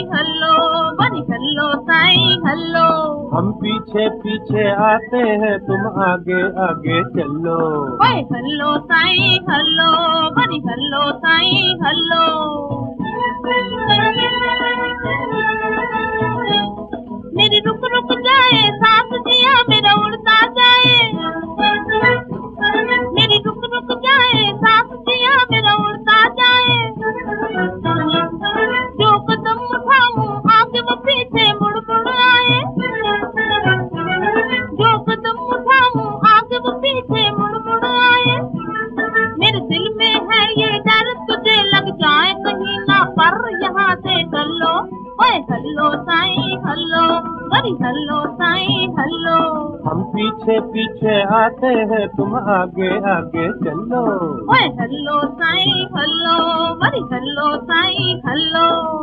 Hello बड़ी हल्लो साईं हल्लो। हम पीछे पीछे आते हैं तुम आगे आगे चलो। ओए हल्लो साईं हल्लो बड़ी हल्लो साईं हल्लो। मेरी रुक रुक जाए सांस जिया मेरा उड़ता जाए। मेरी रुक रुक जाए सांस जिया मेरा उड़ता जाए। जो कदम उठाऊं आगे वो पीछे मुड़ मुड़ आए। जो कदम उठाऊं आगे वो पीछे मुड़ मुड़ आए। मेरे दिल में है ये डर तुझे लग जाए कहीं ना पर यहाँ से टल लो। ओए हल्लो साईं हल्लो बड़ी हल्लो साईं हल्लो। हम पीछे पीछे आते हैं तुम आगे आगे चलो। ओए हल्लो साईं हल्लो बड़ी हल्लो साईं हल्लो।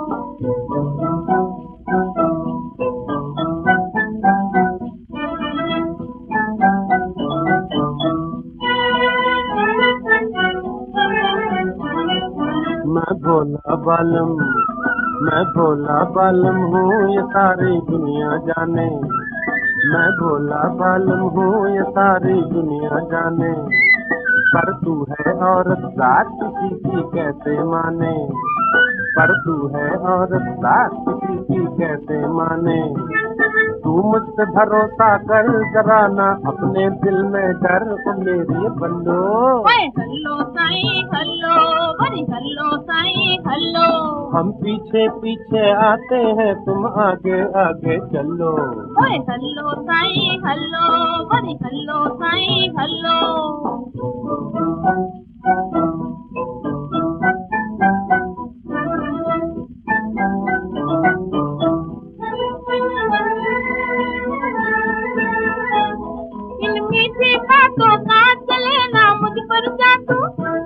मैं भोला बालम हूँ ये सारी दुनिया जाने। मैं भोला बालम हूँ ये सारी दुनिया जाने। पर तू है औरत जात किसी की कैसे माने। पर तू है औरत जात किसी की कैसे माने। तू मुझ पे भरोसा कर जरा ना अपने दिल में डर ओ मेरी बल्लो। ओए हल्लो साईं हल्लो बड़ी हल्लो साईं हल्लो। हम पीछे पीछे आते हैं तुम आगे आगे चलो। ओए हल्लो साईं हल्लो बड़ी हल्लो साईं हल्लो। इन मीठी बातों का चले ना मुझ पर जादू।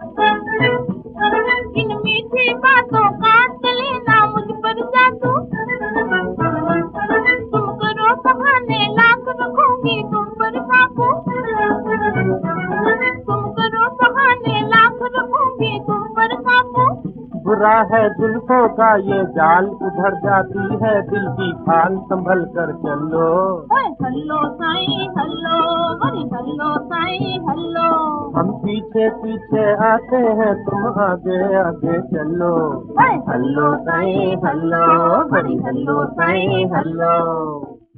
इन मीठी बातों का चले ना मुझ पर जादू। तुम करो बहाने लाख रखूंगी तुम पर काबू। तुम करो बहाने लाख रखूंगी तुम पर काबू। बुरा है जुल्फों का ये जाल उधर जाती है दिल की खाल संभल कर चलो। ओए हल्लो साईं हल्लो बड़ी हल्लो साईं हल्लो। हम पीछे पीछे आते हैं तुम आगे आगे चलो। ओए हल्लो साईं हल्लो बड़ी हल्लो साईं हल्लो।